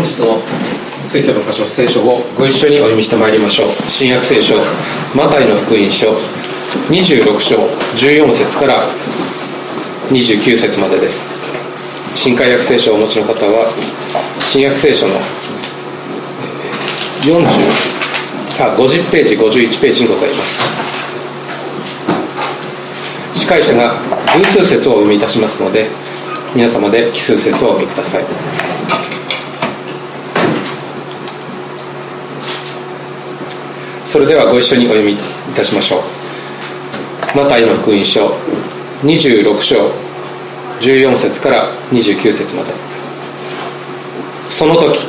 日の聖教の箇所聖書をご一緒にお読みしてまいりましょう。新約聖書マタイの福音書26章14節から29節までです。新海約聖書をお持ちの方は新約聖書の50ページ51ページにございます。司会者が偶数節をお読みいたしますので、皆様で奇数節をお読みください。それではご一緒にお読みいたしましょう。マタイの福音書26章14節から29節まで。その時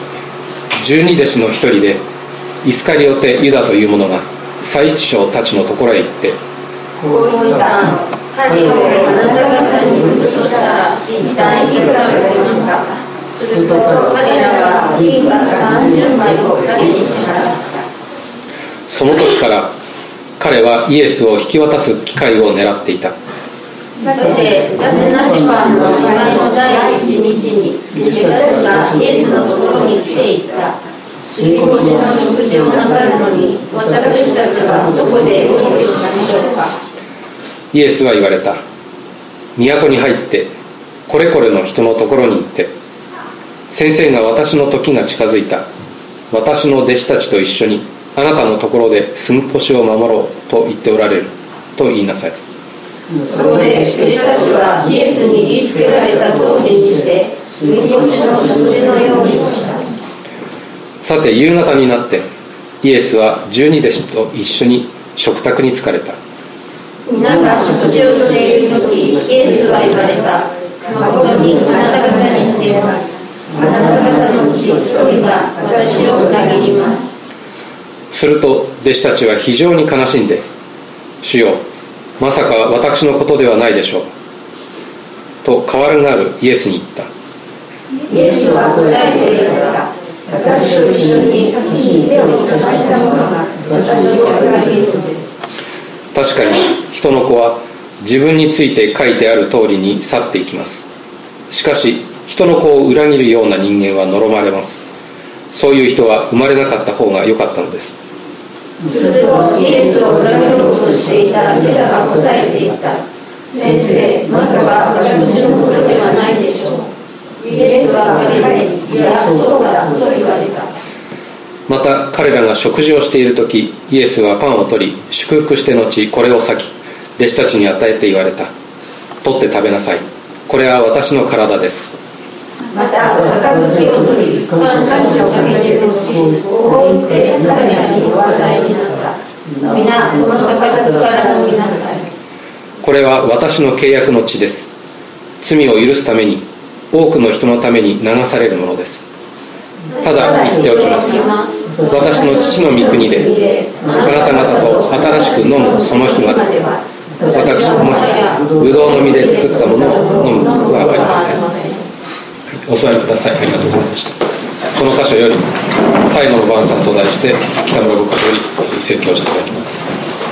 12弟子の一人でイスカリオテ・ユダという者が祭司長たちのところへ行って、 こう言った。彼をあなた方に売るとしたら一体いくら売りますか。すると彼らは銀貨30枚を彼に支払った。 その時から彼はイエスを引き渡す機会を狙っていた。 さて、ダテナシパンの祝いの第一日に弟子たちがイエスのところに来ていった。杉越の食事をなさるのに私たちはどこでお用意したでしょうか。 イエスは言われた。都に入ってこれこれの人のところに行って、先生が私の時が近づいた、私の弟子たちと一緒にあなたのところで住み越しを守ろうと言っておられると言いなさい。 そこで弟子たちはイエスに言いつけられた通りにして住み越しの食事の用意をした。 さて夕方になってイエスは12弟子と一緒に食卓に疲れた。 皆が食事をしているとき、イエスは言われた。誠にあなた方に告げます。あなた方のうち一人が私を裏切ります。 すると弟子たちは非常に悲しんで、主よ、まさか私のことではないでしょうと代わるがあるイエスに言った。 イエスは答えて言われた。私と一緒に地に手をかざした者が私を裏切るのです。 確かに人の子は自分について書いてある通りに去っていきます。しかし人の子を裏切るような人間は呪われます。そういう人は生まれなかった方が良かったのです。 するとイエスを裏切ろうとしていたユダが答えていった。先生、まさか私のことではないでしょう。イエスは彼に、いや、そうだと言われた。 また彼らが食事をしているとき、イエスはパンを取り祝福して後これを裂き弟子たちに与えて言われた。取って食べなさい。これは私の体です。 また杯を取り感謝をかけて後こう言って彼らにお与えになった。皆この杯から飲みなさい。 これは私の契約の血です。罪を許すために多くの人のために流されるものです。ただ言っておきます。私の父の御国であなた方と新しく飲むその日まで、私この日ブドウの実で作ったものを飲むことはありません。お座りください。ありがとうございました。この箇所より最後の晩餐と題して北村牧師より説教していただきます。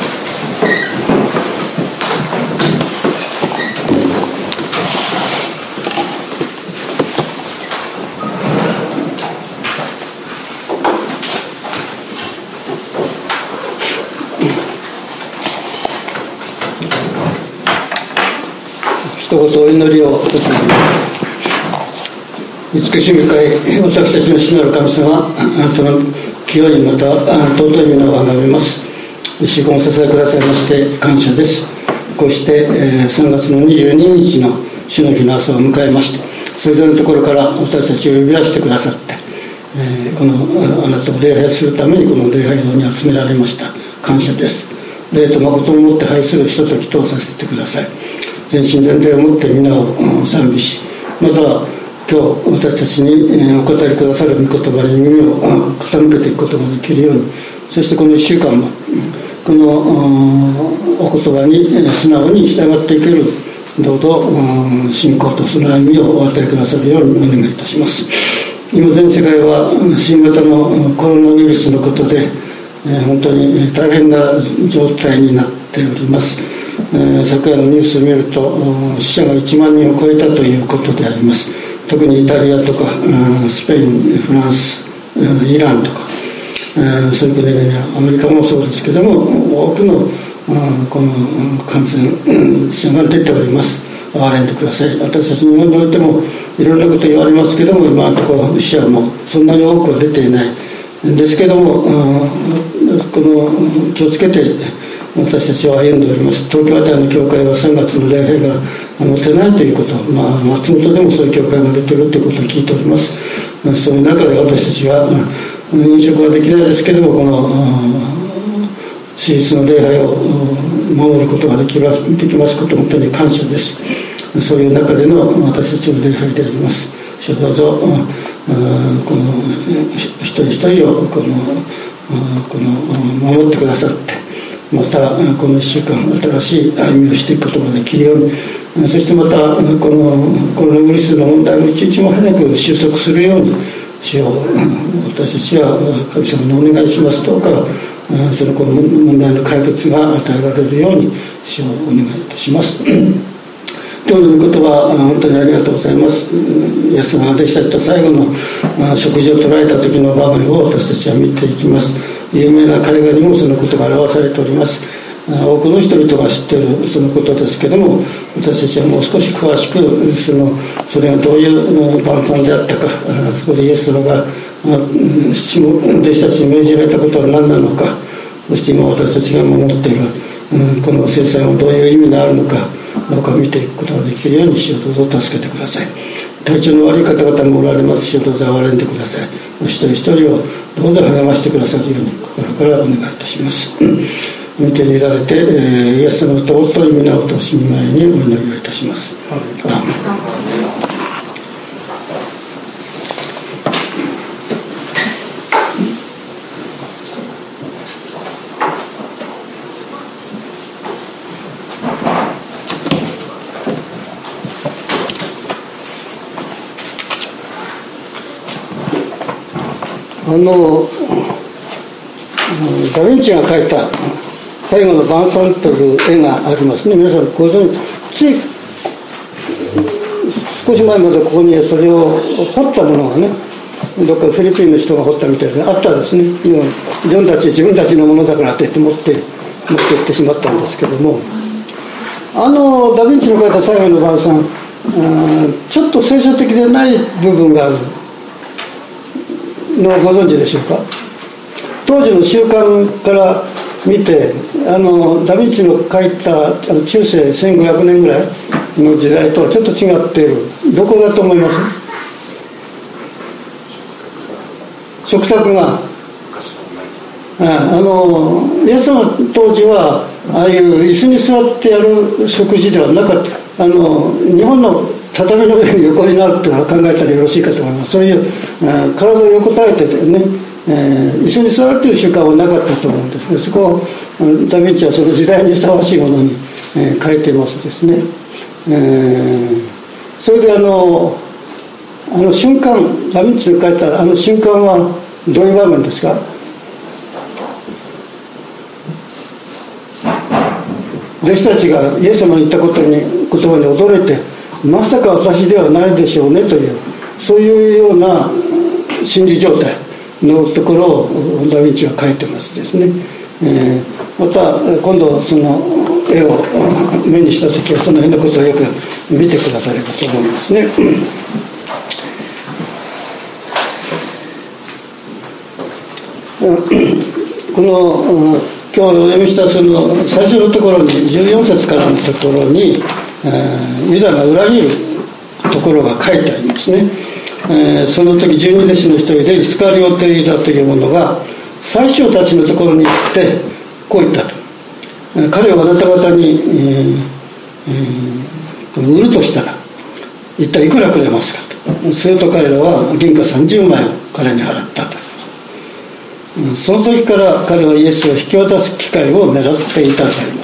一言お祈りをいたします。慈しみ深い私たちの主なる神様、あなたの清いまた尊い皆をあがめます。祝福を支えくださいまして感謝です。こうして3月の22日の主の日の朝を迎えまして、それぞれのところから私たちを呼び出してくださって、このあなたを礼拝するためにこの礼拝堂に集められました。感謝です。霊と誠をもって拝するひとときとさせてください。全身全霊をもって皆を賛美し、また今日私たちにお語りくださる御言葉に耳を傾けていくことができるように、そしてこの1週間もこのお言葉に素直に従っていけるどうぞ信仰とその歩みをお与えくださるようにお願いいたします。今全世界は新型のコロナウイルスのことで本当に大変な状態になっております。昨夜のニュースを見ると死者が1万人を超えたということであります。 特にイタリアとかスペイン、フランス、イランとかそういう国々はアメリカもそうですけども多くのこの感染者が出ております。憐れんでください。私たち日本においてもいろんなこと言われますけども、今のところ死者もそんなに多くは出ていないですけども、この気をつけて私たちは歩んでおります。東京あたりの教会は3月の礼拝が持てないということ、松本でもそういう教会が出ているということを聞いております。そういう中で私たちは飲食はできないですけども、この史実の礼拝を守ることができますこと、本当に感謝です。そういう中での私たちの礼拝であります。どうぞこの一人一人をこの守ってくださって、またこの1週間新しい歩みをしていくことができるように、そしてまたこのコロナウイルスの問題も一日も早く収束するように、主を私たちは神様にお願いします。どうかそのこの問題の解決が与えられるように主をお願いいたします。今日の御言葉本当にありがとうございます。イエスが弟子たちと最後の食事を捉えた時の場面を私たちは見ていきます。有名な絵画にもそのことが表されております。多くの人々が知っているそのことですけども、私たちはもう少し詳しくそれがどういう晩餐であったか、そこでイエス様が弟子たちに命じられたことは何なのか、そして今私たちが守っているこの制裁もどういう意味があるのか、どうか見ていくことができるように主をどうぞ助けてください。体調の悪い方々もおられます。主をどうぞ憐れんでください。お一人一人をどうぞ励ましてくださるように心からお願いいたします。見ていただいて、イエス様の尊い皆を通し見舞いにお祈りをいたします。ダヴィンチが描いた最後の晩餐という絵がありますね。皆さんご存知、つい少し前までここにそれを彫ったものがね、どっかフィリピンの人が彫ったみたいであったんですね。自分たちのものだからって言って持って行ってしまったんですけども、ダヴィンチの描いた最後の晩餐、ちょっと聖書的でない部分があるのをご存知でしょうか。当時の習慣から見てダヴィンチの描いた中世1500年ぐらいの時代とはちょっと違っている。どこだと思います？食卓がイエス様当時はああいう椅子に座ってやる食事ではなかった。日本の畳の上に横になるっていうのは考えたらよろしいかと思います。そういう体を横たえてね、椅子に座るという習慣はなかったと思うんですね。そこをダヴィンチはその時代にふさわしいものに書いていますですね。それで瞬間、ダヴィンチの書いた瞬間はどういう場面ですか？弟子たちがイエス様に言った言葉に驚いて、まさか私ではないでしょうねという、そういうような心理状態のところをダヴィンチは描いてますですね。また今度その絵を目にした時はその辺のことをよく見てくださればと思いますね。この今日お読みしたその最初のところに14節からのところにユダが裏切るところが書いてありますね。その時12弟子の一人でイスカリオテユダというものが宰相たちのところに行ってこう言ったと。彼はあなた方に、売るとしたら一体いくらくれますかと。すると彼らは銀貨30枚を彼に払ったと。その時から彼はイエスを引き渡す機会を狙っていたとあります。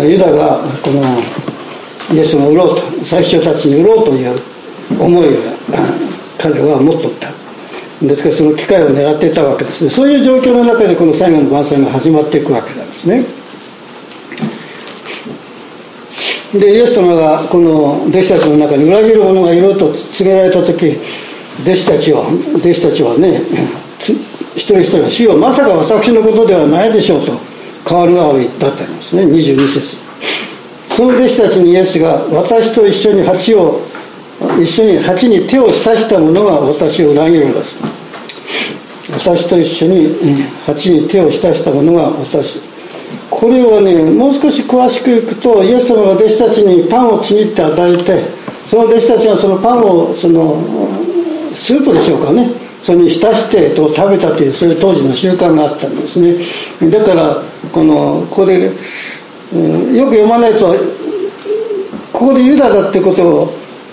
ユダがこのイエスを売ろうと、宰相たちに売ろうという思いが彼は持っとったですから、その機会を狙っていたわけですね。そういう状況の中でこの最後の晩餐が始まっていくわけなんですね。 でイエス様がこの弟子たちの中に裏切る者がいると告げられた時、弟子たちはね、一人一人が主よまさか私のことではないでしょうと代わる側を言ったってありますね。22節。その弟子たちにイエスが、私と一緒に鉢に手を浸した者が私を裏切るのです。私と一緒に鉢に手を浸した者が私。これはね、もう少し詳しくいくと、イエス様が弟子たちにパンをちぎって与えて、その弟子たちがそのパンをスープでしょうかね、それに浸して食べたという、そういう当時の習慣があったんですね。だからここで、よく読まないとここでユダだってことを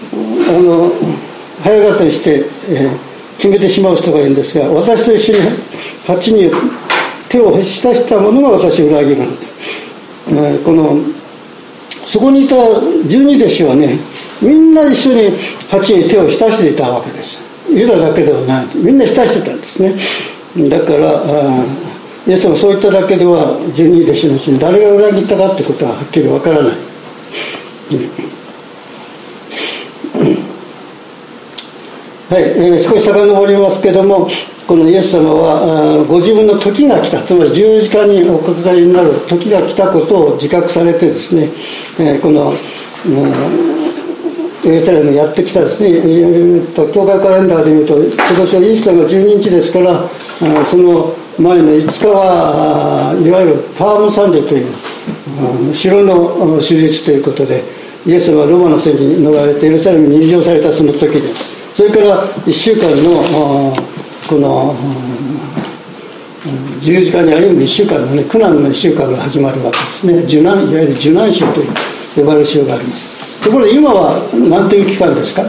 早語りして、決めてしまう人がいるんですが、私と一緒に鉢に手を浸した者が私を裏切るので、そこにいた12弟子はね、みんな一緒に鉢に手を浸していたわけです。ユダだけではない、みんな浸してたんですね。だからイエスはそういっただけでは12弟子のうちに誰が裏切ったかってことははっきりわからない。はい、少し遡りますけども、このイエス様はご自分の時が来た、つまり十字架におかかりになる時が来たことを自覚されてですね、このエルサレムにやってきたですね、教会カレンダーで見ると今年はイースターが12日ですから、その前の5日はいわゆるパームサンデーという城の手術ということで、イエスはローマの戦時に乗られてエルサレムに入場されたその時です。それから1週間のこの十字架に歩む1週間のね、苦難の1週間が始まるわけですね。いわゆる受難週と呼ばれる週があります。ところで今は何という期間ですか？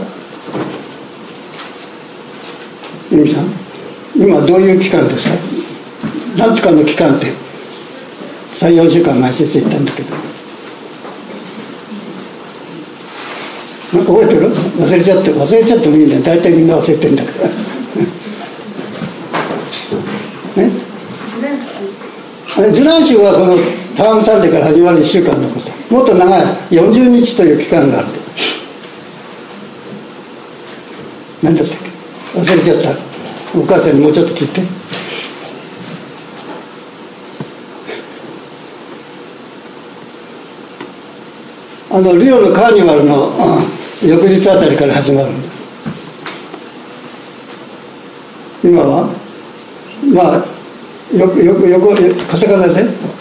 皆さん、今どういう期間ですか？何つかの期間って3、4週間前先生言ったんだけど、覚えてる？忘れちゃってもいいんだよ。大体みんな忘れてんだからね、受難週はこのパームサンデーから始まる1週間のこと。もっと長い40日という期間がある。何だったっけ、忘れちゃった。お母さんにもうちょっと聞いて。リオのカーニバルの翌日あたりから始まる。今はまあカタカナで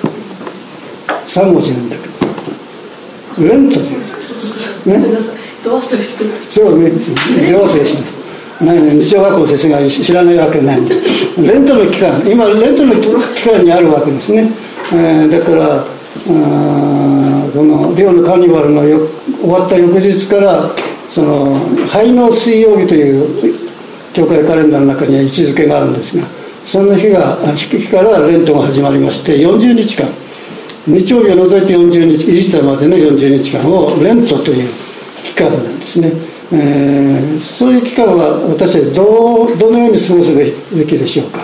3文字なんだけど、レントね、 どうする人、 そうね、どうする人、小学校の先生が知らないわけないんで、レントの期間、今レントの期間にあるわけですね。だからこのリオのカーニバルの終わった翌日からその灰の水曜日という教会カレンダーの中には位置づけがあるんですが、その日からレントが始まりまして、40日間、日曜日を除いて40日、イースターまでの40日間をレントという期間なんですね。そういう期間は私たちどのように過ごすべきでしょうか。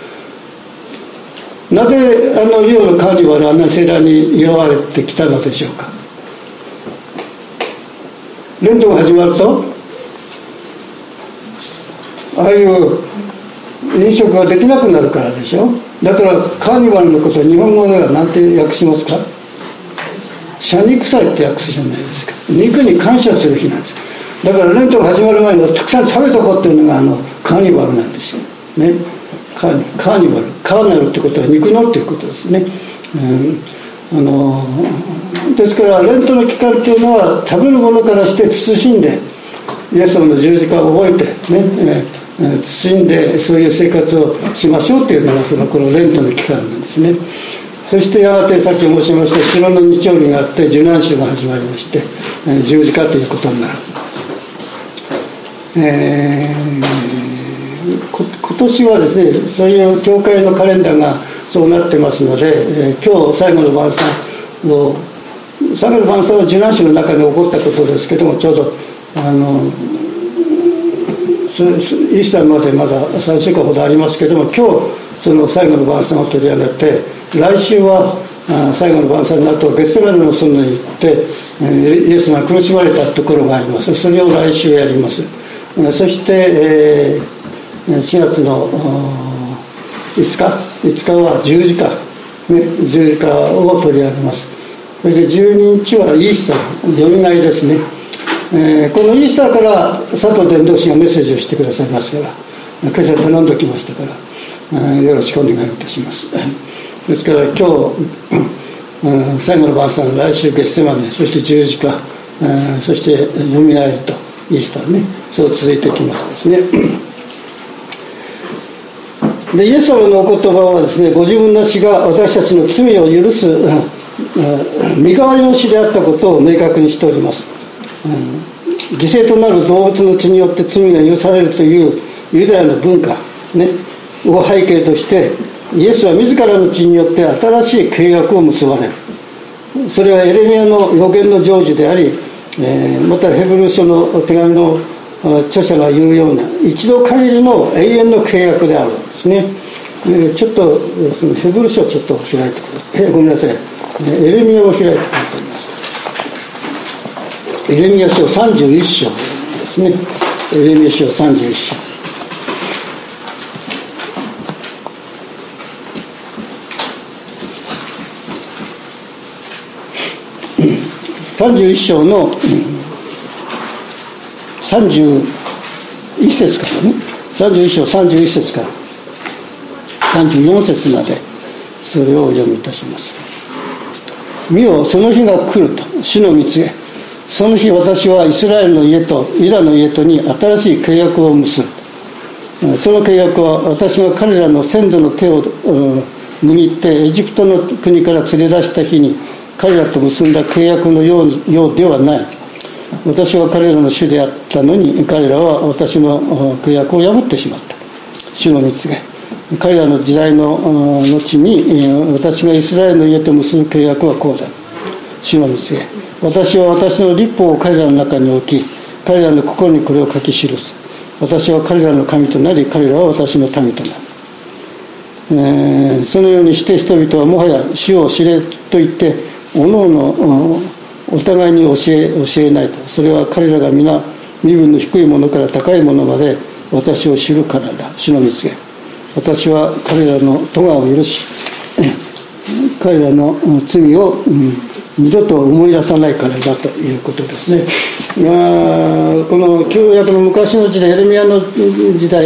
なぜリオのカーニバルはあんな盛大に祝われてきたのでしょうか。レントが始まるとああいう飲食ができなくなるからでしょ。だからカーニバルのことを日本語では何て訳しますか？謝肉祭って訳すじゃないですか。肉に感謝する日なんです。だからレントが始まる前にたくさん食べとこうっていうのがカーニバルなんですよね。カーニバル、カーナルってことは肉のっていうことですね。ですからレントの期間っていうのは食べるものからして慎んでイエス様の十字架を覚えてね、慎んでそういう生活をしましょうっていうのがこのレントの期間なんですね。そしてやがてさっき申しました白の日曜日があって受難週が始まりまして、十字架ということになる。今年はですね、そういう教会のカレンダーがそうなってますので、今日最後の晩餐は受難週の中で起こったことですけども、ちょうどイースターまでまだ3週間ほどありますけども、今日その最後の晩餐を取り上げて、来週は最後の晩餐の後ゲッセマネの園に行ってイエスが苦しまれたところがあります。それを来週やります。そして4月の5日は十字架、十字架を取り上げます。そして12日はイースター、よみがえりですね。このイースターから佐藤伝道師がメッセージをしてくださいますから、今朝頼んでおきましたから、よろしくお願いいたします。ですから今日最後の晩餐、来週ゲッセマネ、そして十字架、そしてよみがえりとイースターね、そう続いていきますですね。でイエス様のお言葉はですね、ご自分の死が私たちの罪を許す身代わりの死であったことを明確にしております。犠牲となる動物の血によって罪が許されるというユダヤの文化、ね、を背景としてイエスは自らの血によって新しい契約を結ばれる。それはエレミヤの預言の成就であり、またヘブル書の手紙の著者が言うような一度限りの永遠の契約であるんですね。ちょっとそのヘブル書をちょっと開いてください。ごめんなさい、エレミヤを開いてくださいます。エレミヤ書31章ですね。エレミヤ書31章31章の31節からね、31章31節から34節までそれをお読みいたします。見よ、その日が来ると主の御告げ。その日私はイスラエルの家とユダの家とに新しい契約を結ぶ。その契約は私が彼らの先祖の手を握ってエジプトの国から連れ出した日に彼らと結んだ契約のようではない。私は彼らの主であったのに彼らは私の契約を破ってしまった。主の御告げ。彼らの時代の後に私がイスラエルの家と結ぶ契約はこうだ。主の御告げ。私は私の律法を彼らの中に置き、彼らの心にこれを書き記す。私は彼らの神となり、彼らは私の民となる。そのようにして人々はもはや主を知れと言っておのおのお互いに教えないと。それは彼らが皆身分の低いものから高いものまで私を知るからだ。主の御告げ。私は彼らの咎を許し、彼らの罪を二度と思い出さないからだということですね。この旧約の昔の時代、エレミヤの時代、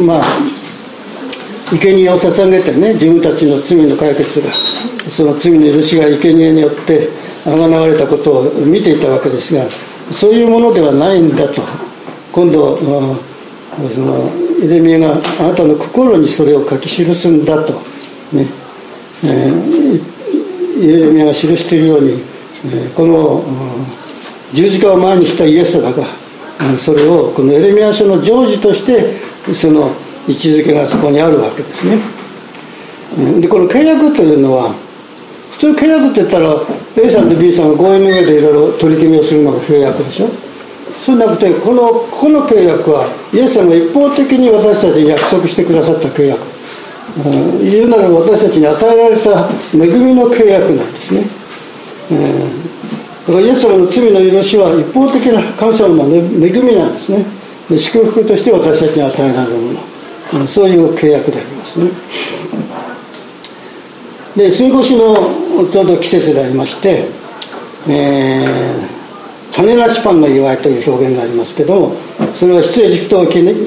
生贄を捧げてね、自分たちの罪の解決が、その罪の許しが生贄によってあがなわれたことを見ていたわけですが、そういうものではないんだと。今度そのエレミヤがあなたの心にそれを書き記すんだとね、エレミヤが記しているように、この十字架を前にしたイエス様がそれをこのエレミヤ書の成就としてその位置づけがそこにあるわけですね。でこの契約というのは、普通契約って言ったら A さんと B さんが合意の上でいろいろ取り決めをするのが契約でしょ。そうなくてこの契約はイエス様が一方的に私たちに約束してくださった契約、言うならば私たちに与えられた恵みの契約なんですね。だからイエス様の罪の許しは一方的な神様の恵みなんですね。で祝福として私たちに与えられるもの、そういう契約でありますね。で杉越のちょうど季節でありまして、種なしパンの祝いという表現がありますけども、それは出エジプトを記念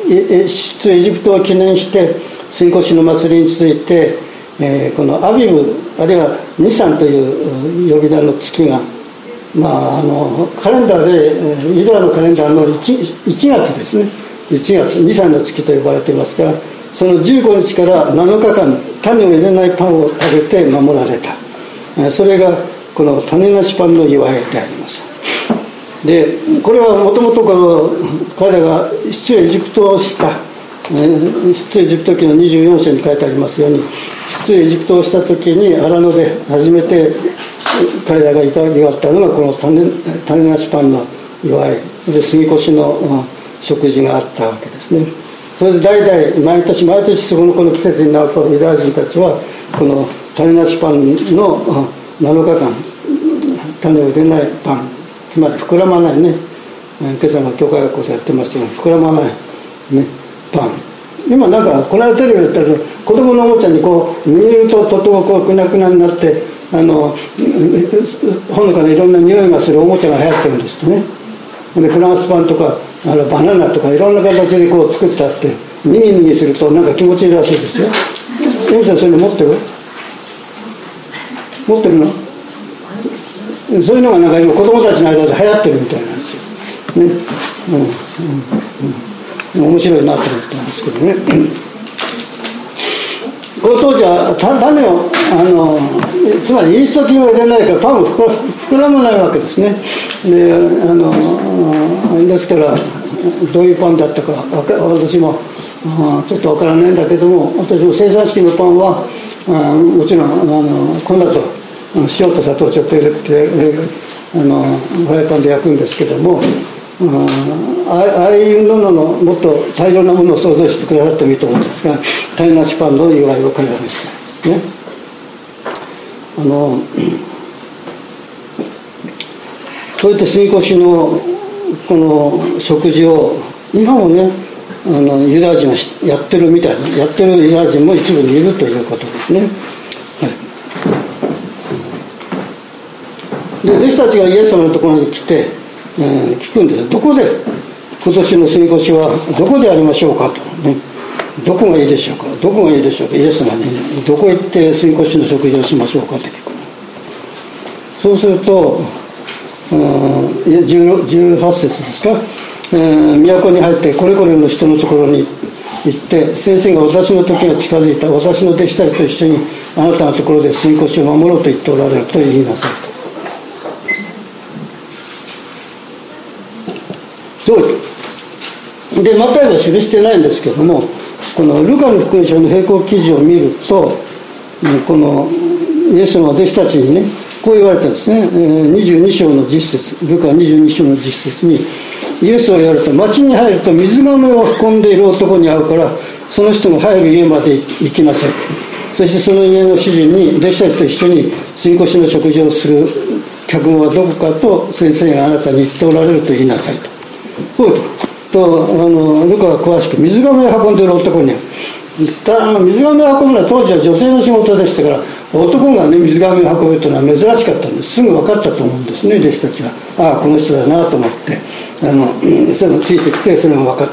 して杉越の祭りについて、このアビブあるいはニサンという呼び名の月が、カレンダーでユダヤのカレンダーの 1月ですね、1月ニサンの月と呼ばれていますから、その15日から7日間種を入れないパンを食べて守られた、それがこの種なしパンの祝いであります。でこれはもともと彼らが出エジプトをした出エジプト記の24章に書いてありますように、出エジプトをした時に荒野で初めて彼らがいただきがあったのがこの種なしパンの祝いで、杉越の食事があったわけですね。それで代々毎年この季節になるとユダヤ人たちはこの種なしパンの7日間種を入れないパン、つまり膨らまないね、今朝の教会学校でやってますけど膨らまない、ね、パン。今なんかこの間テレビで言ったら子供のおもちゃにこう握るととてもこうくなくなになってほのかないろんな匂いがするおもちゃが流行ってるんですね。でフランスパンとかバナナとかいろんな形でこう作ってあってミニミニするとなんか気持ちいいらしいですよ。エミさんそういうの持ってる？持ってるの？そういうのがなんか今子供たちの間で流行ってるみたいなんですよ、ね。面白いなと思ったんですけどね。この当時は種をつまりイースト菌を入れないからパンを膨らまないわけですね。ですからどういうパンだったか私もちょっとわからないんだけども、私も生産式のパンはもちろん粉と塩と砂糖をちょっと入れてフライパンで焼くんですけども、ああいうののもっと大量なものを想像してくださってもいいと思うんですが、種なしパンの由来を彼らにしてね、そういった杉越のこの食事を今もねユダヤ人がやってるみたいな、やってるユダヤ人も一部にいるということですね。で弟子たちがイエス様のところに来て、聞くんです。どこで今年の杉越はどこでやりましょうかと、ね、どこがいいでしょうか、どこがいいでしょうか。イエス様にどこへ行って杉越の食事をしましょうかって聞く。そうすると18節ですか、都に入ってこれこれの人のところに行って、先生が私の時が近づいた、私の弟子たちと一緒にあなたのところで杉越を守ろうと言っておられると言いなさいと。でマタイは記してないんですけども、このルカの福音書の並行記事を見ると、このイエスの弟子たちにねこう言われたんですね。22章の実節、ルカ22章の実節にイエスは言われた。町に入ると水がめを運んでいる男に会うから、その人が入る家まで行きなさい。そしてその家の主人に弟子たちと一緒に杉越の食事をする客はどこかと先生があなたに言っておられると言いなさいと。こうとルカは詳しく水がめを運んでいる男に水がめを運ぶのは当時は女性の仕事でしたから、男がね水がめを運ぶというのは珍しかったんです。すぐ分かったと思うんですね、弟子たちが。ああこの人だなと思ってそれもついてきて、それも分かった。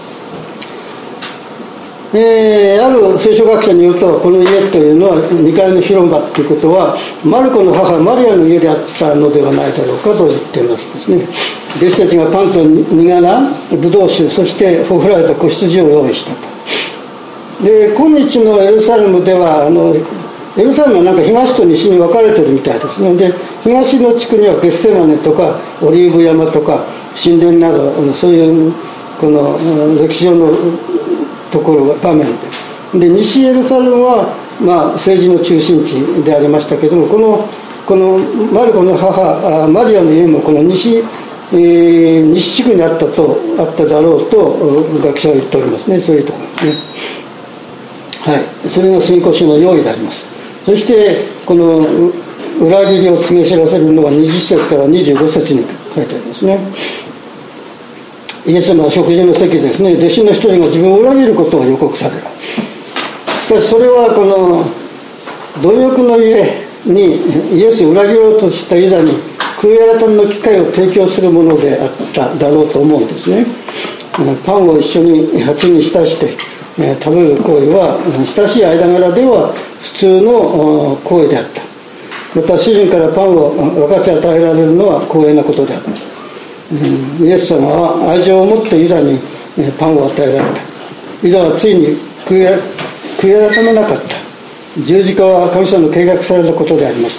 ある聖書学者によると、この家というのは2階の広場ということはマルコの母マリアの家であったのではないだろうかと言っていますですね。弟子たちがパンと苦なブドウ酒、そしてほふられた子羊を用意したと。で今日のエルサレムではエルサレムはなんか東と西に分かれてるみたいですね。で東の地区にはゲッセマネとかオリーブ山とか神殿などそういうこの歴史上のところが場面で、西エルサレムは政治の中心地でありましたけども、このマルコの母マリアの家もこの西地区にあっただろうと学者は言っておりますね。そういうところですね。はい、それが杉越の用意であります。そしてこの裏切りを告げ知らせるのが20節から25節に書いてありますね。イエス様は食事の席ですね、弟子の一人が自分を裏切ることを予告される。しかしそれはこの貪欲のゆえにイエスを裏切ろうとしたユダに悔い改めの機会を提供するものであっただろうと思うんですね。パンを一緒に鉢に浸して食べる行為は親しい間柄では普通の行為であった。また主人からパンを分かち与えられるのは光栄なことであった。イエス様は愛情を持ってユダにパンを与えられた。ユダはついに悔い改めなかった。十字架は神様の計画されたことでありました。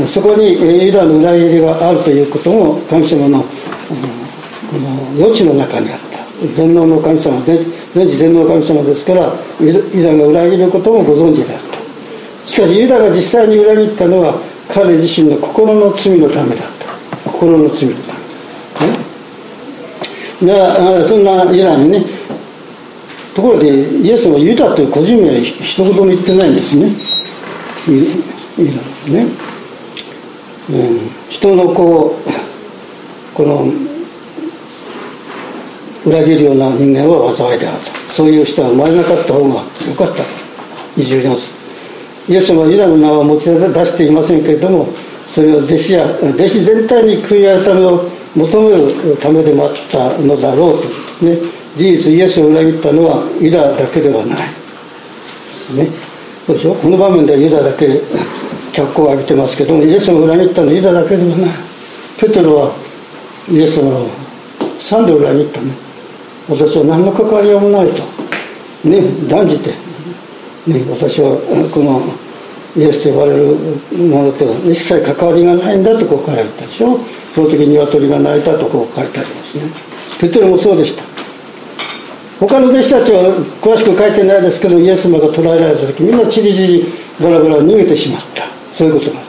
そこにユダの裏切りがあるということも神様のこの余地の中にあった。全能の神様、全知全能の神様ですから、ユダが裏切ることもご存知であった。しかしユダが実際に裏切ったのは彼自身の心の罪のためだった。心の罪のため、そんなユダにね、ところでイエスはユダという個人名は一言も言ってないんですね。 いいのね、人のこの裏切るような人間は災いであると、そういう人は生まれなかった方がよかった24節。イエス様はユダの名は持ち出していませんけれども、それは弟子全体に悔い改めを求めるためでもあったのだろうとね。事実イエスを裏切ったのはユダだけではないね。そうでしょ。この場面ではユダだけ脚光を浴びてますけども、イエスを裏切ったのはユダだけではない。ペテロはイエス様を3度裏切ったね。私は何の関わりもないとね、断じて、ね、私はこのイエスと呼ばれるものと一切関わりがないんだとこう書いてあったでしょ。その時に鶏が鳴いたとこう書いてありますね。ペテロもそうでした。他の弟子たちは詳しく書いてないですけど、イエス様が捕らえられた時みんなチリチリバラバラ逃げてしまった、そういうことがあった。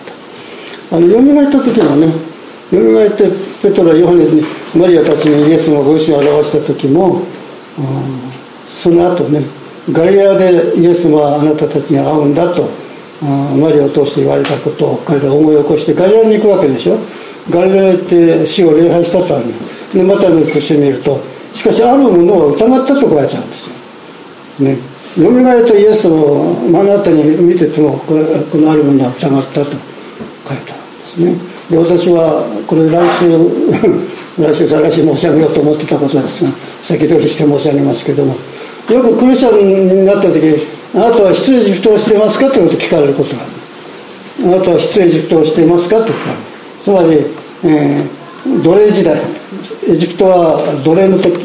よみがえった時のね、よみがえってペトロはヨハネにマリアたちにイエスのご意志を表した時も、その後ね、ガリラでイエスはあなたたちに会うんだとマリアを通して言われたことを彼らは思い起こしてガリラに行くわけでしょ。ガリラに行って死を礼拝したとあるで、また復習見ると、しかしあるものは疑ったと書いてあるんですよ、ね、よみがえったイエスを目の当たりに見ててもこのあるものは疑ったと書いてあるんですね。で、私はこれ来週再来週申し上げようと思ってたことですが、先取りして申し上げますけども、よくクリスチャンになった時、あなたは出エジプトをしていますかということを聞かれることがある。あなたは出エジプトをしていますかと聞かれる。つまり、奴隷時代、エジプトは奴隷の時、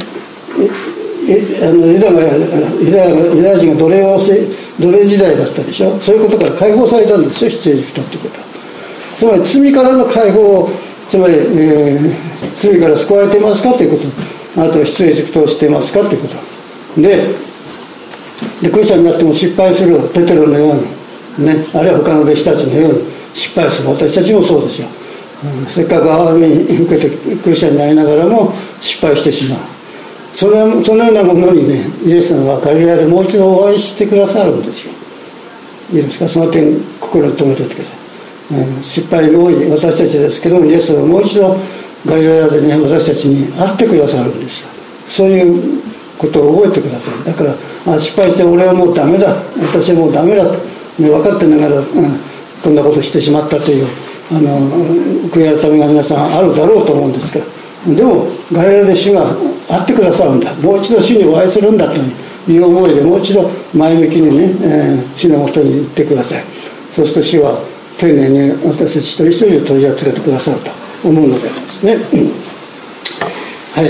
ユダヤ人が奴隷時代だったでしょ。そういうことから解放されたんですよ、出エジプトってことは。つまり罪からの解放を、つまり、罪から救われていますかということ、あなたは出エジプトをしていますかということで、クリスチャンになっても失敗するペテロのように、ね、あるいは他の弟子たちのように失敗する私たちもそうですよ。せっかく憐れみに受けてクリスチャンになりながらも失敗してしまう。そのようなものにね、イエス様はガリラでもう一度お会いしてくださるんですよ。いいですか、その点心に留めておいてください。失敗の多い私たちですけども、イエスはもう一度ガリラでね、私たちに会ってくださるんですよ。そういうことを覚えてください。だから失敗して俺はもうダメだ、私はもうダメだと、ね、分かってながら、こんなことしてしまったという悔い改めが皆さんあるだろうと思うんですが、でもガリラで主が会ってくださるんだ、もう一度主にお会いするんだという思いでもう一度前向きにね、主のもとに行ってください。そうすると主は丁寧に私たち一人一人を取り扱ってくださると思うのでありますね。はい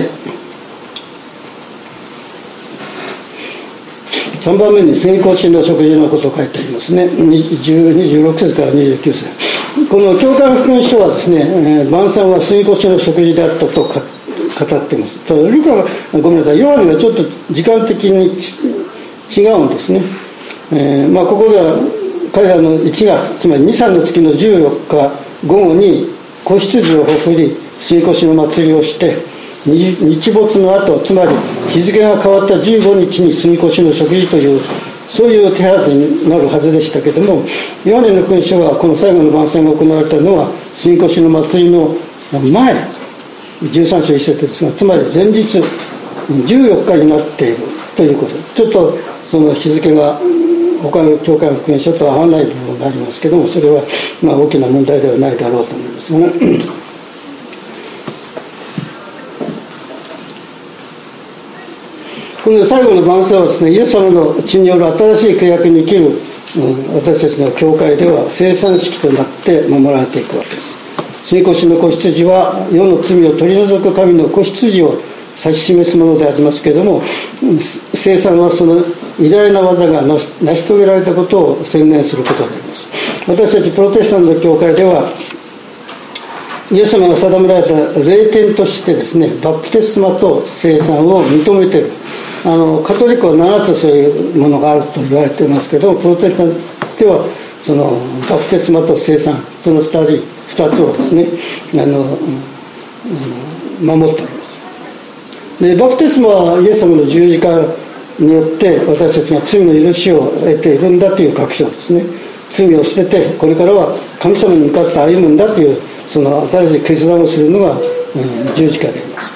、3番目に聖行神の食事のことを書いてありますね。26節から29節。この教会福音書はですね、晩餐は聖行神の食事であったと語っています。ルカはごめんなさい、ヨハネはちょっと時間的に違うんですね。ここでは彼らの1月、つまり2、3の月の14日午後に子羊をほふり聖子の祭りをして、日没の後、つまり日付が変わった15日に聖子の食事というそういう手はずになるはずでしたけども、ヨハネの福音書はこの最後の晩餐が行われたのは聖子の祭りの前13章1節ですが、つまり前日14日になっているということ。ちょっとその日付が他の教会の福音書とは合わない部分がありますけども、それは大きな問題ではないだろうと思いますが、この最後の晩餐はですね、イエス様の血による新しい契約に生きる、私たちの教会では生産式となって守られていくわけです。聖子の子羊は世の罪を取り除く神の子羊を指し示すものでありますけれども、生産はその偉大な技が成し遂げられたことを宣言することであります。私たちプロテスタントの教会ではイエス様が定められた霊典としてですね、バプテスマと生産を認めている。カトリックは7つそういうものがあると言われていますけども、プロテスタントではそのバプテスマと生産、その2つをですね守っております。でバプテスマはイエス様の十字架によって私たちが罪の許しを得ているんだという確証ですね。 罪を捨ててこれからは神様に向かって歩むんだというその新しい決断をするのが、十字架であります。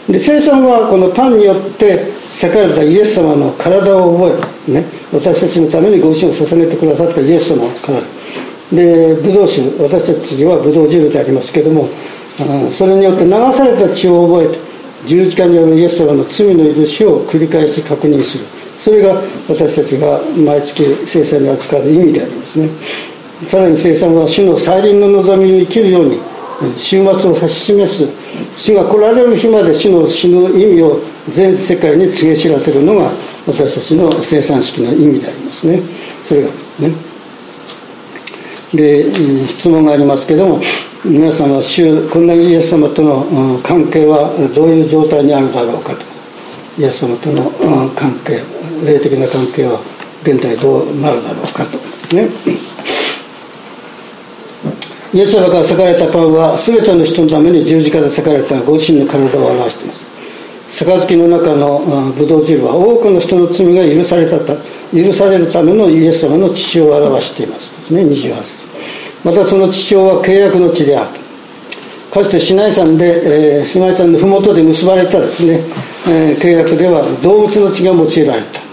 で聖餐はこのパンによって裂かれたイエス様の体を覚え、ね、私たちのためにご自身を捧げてくださったイエス様の体で、ブドウ酒、私たちはブドウ汁でありますけれども、それによって流された血を覚えて十字架によるイエス様の罪の許しを繰り返し確認する、それが私たちが毎月聖餐に扱う意味でありますね。さらに聖餐は主の再臨の望みに生きるように終末を指し示す、主が来られる日まで主の死ぬ意味を全世界に告げ知らせるのが私たちの聖餐式の意味でありますね。それがね。で、質問がありますけども、皆さんはこんなイエス様との関係はどういう状態にあるだろうかと。イエス様との関係、霊的な関係は現代どうなるだろうかとね。イエス様が裂かれたパンは全ての人のために十字架で裂かれたご自身の体を表しています。杯の中のブドウ汁は多くの人の罪が許されるためのイエス様の血を表していますですね。28節。またその血は契約の血である。かつてシナイ山の麓で結ばれたですね、契約では動物の血が用いられた。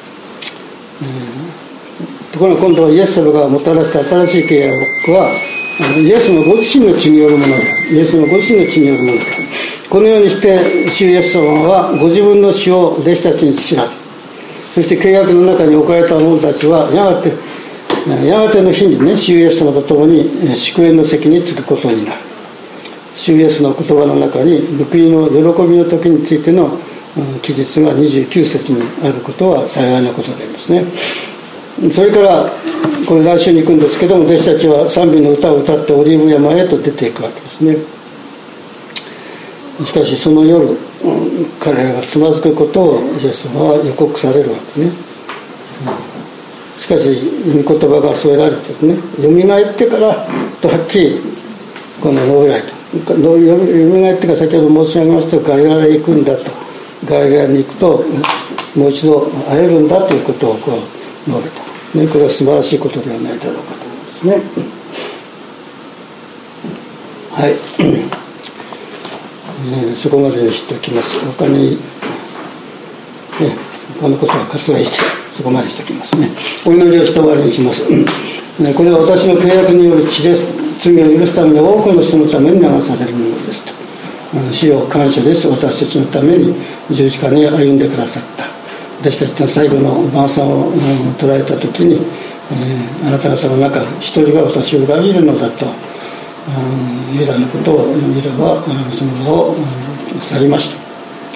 ところが今度はイエス様がもたらした新しい契約はイエスのご自身の血によるものである。イエスのご自身の血によるものである。このようにして主イエス様はご自分の死を弟子たちに知らず、そして契約の中に置かれた者たちはやがての日にね、主イエス様と共に祝宴の席に着くことになる。主イエスの言葉の中に報いの喜びの時についての記述が29節にあることは幸いなことでありますね。それからこれ来週に行くんですけども、弟子たちは賛美の歌を歌ってオリーブ山へと出ていくわけですね。しかしその夜、彼らがつまずくことをイエス様は予告されるわけですね。しかし御言葉が添えられてね、よみがえってからとはっきりこのノーライト、よみがえってから先ほど申し上げましたガリラへ行くんだと、ガリラに行くともう一度会えるんだということをこう述べた、ね、これは素晴らしいことではないだろうかと思いますね。はい、そこまでにしておきます。他に、他のことは割愛してそこまでしておきますね。お祈りをして終わりにします。これは私の契約による血です。罪を許すために多くの人のために流されるものですと。主よ感謝です。私たちのために十字架に歩んでくださった。私たちの最後の晩餐を捉えた時に、あなた方の中一人が私を裏切るのだと、ユダのことをユダはその場を去りました。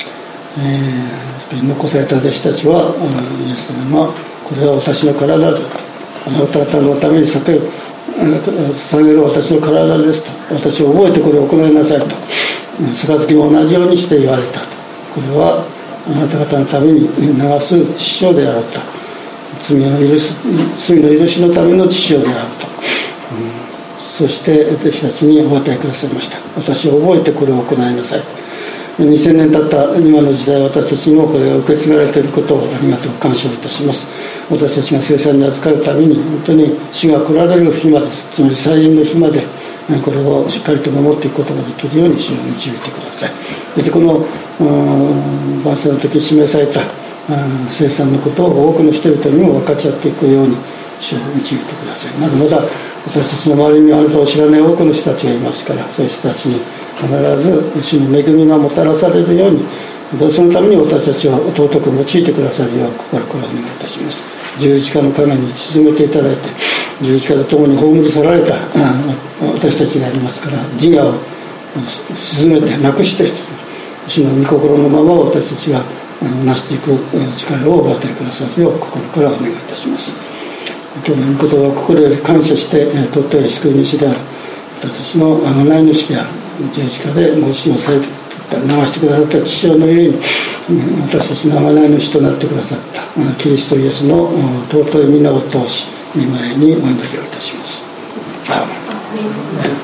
残された弟子たちはイエス様はこれは私の体だと、あなた方のために捧げる私の体ですと、私を覚えてこれを行いなさいと、杯も同じようにして言われたと。これはあなた方のために流す血潮であると、罪の許しのための血潮であると、そして私たちにお与えくださいました。私を覚えてこれを行いなさい。2000年経った今の時代、私たちにもこれが受け継がれていることをありがとう感謝いたします。私たちが聖餐に預かるために本当に主が来られる日まで、つまり再臨の日までこれをしっかりと守っていくことができるように主を導いてください。そしてこの晩餐の時に示された聖餐のことを多くの人々にも分かち合っていくように主を導いてください。まだまだ私たちの周りにあなたを知らない多くの人たちがいますから、そういう人たちに必ず主の恵みがもたらされるように、そのために私たちを尊く用いてくださるよう心からお願いいたします。十字架の陰に沈めていただいて、十字架とともに葬り去られた私たちでありますから、自我を沈めてなくして主の御心のままを私たちがなしていく力をお与えくださるよう心からお願いいたします。今日の御言葉を心より感謝して尊い救い主である私たちのない主である十字架でご自身を流してくださった父親のゆえに私たちのない主となってくださったキリストイエスの尊い皆を通し御前にお祈りをいたします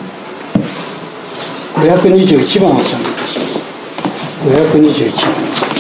。521番を賛美いたします。521番。